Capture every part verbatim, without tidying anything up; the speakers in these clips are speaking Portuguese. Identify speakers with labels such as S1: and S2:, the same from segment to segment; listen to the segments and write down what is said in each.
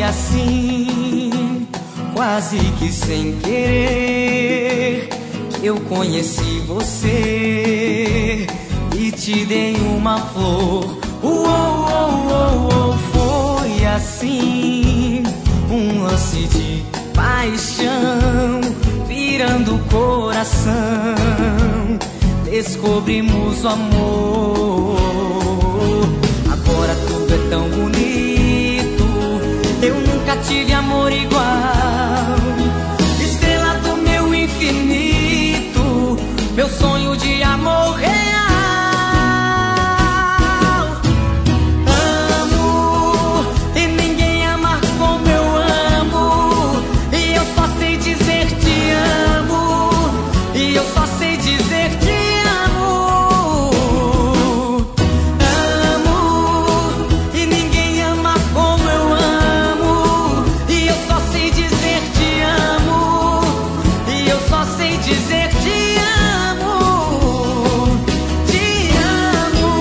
S1: assim, quase que sem querer, que eu conheci você e te dei uma flor. Uou, uou, uou, uou. Foi assim, um lance de paixão, virando o coração, descobrimos o amor. Agora tudo é tão bonito, eu nunca tive amor igual. Estrela do meu infinito, meu sonho de amor real. Amo, e ninguém ama como eu amo, e eu só sei dizer te amo, e eu só sei dizer te amo. Amo, e ninguém ama como eu amo, e eu só sei dizer te amo, e eu só sei dizer te amo, te amo.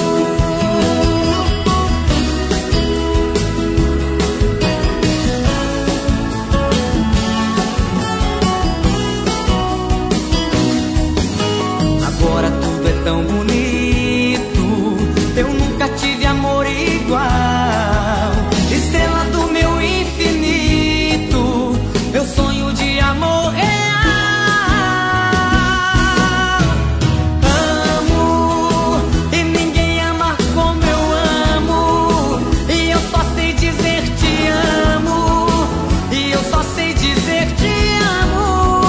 S1: Agora tudo é tão bonito, eu nunca tive amor igual. Estrela do meu infinito, meu sonho de amor real. Amo, e ninguém ama como eu amo, e eu só sei dizer te amo, e eu só sei dizer te amo.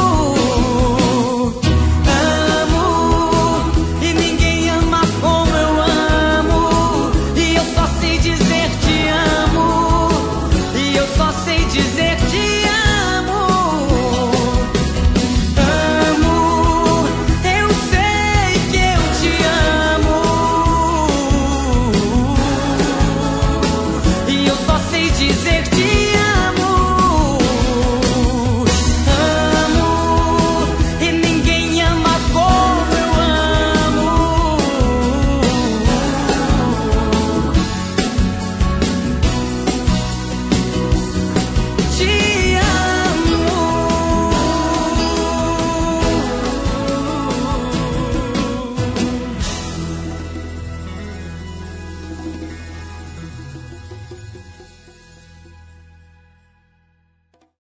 S1: Amo, e ninguém ama como eu amo, e eu só sei dizer te amo, e eu só sei dizer te amo. Amo, eu sei que eu te amo, e eu só sei dizer te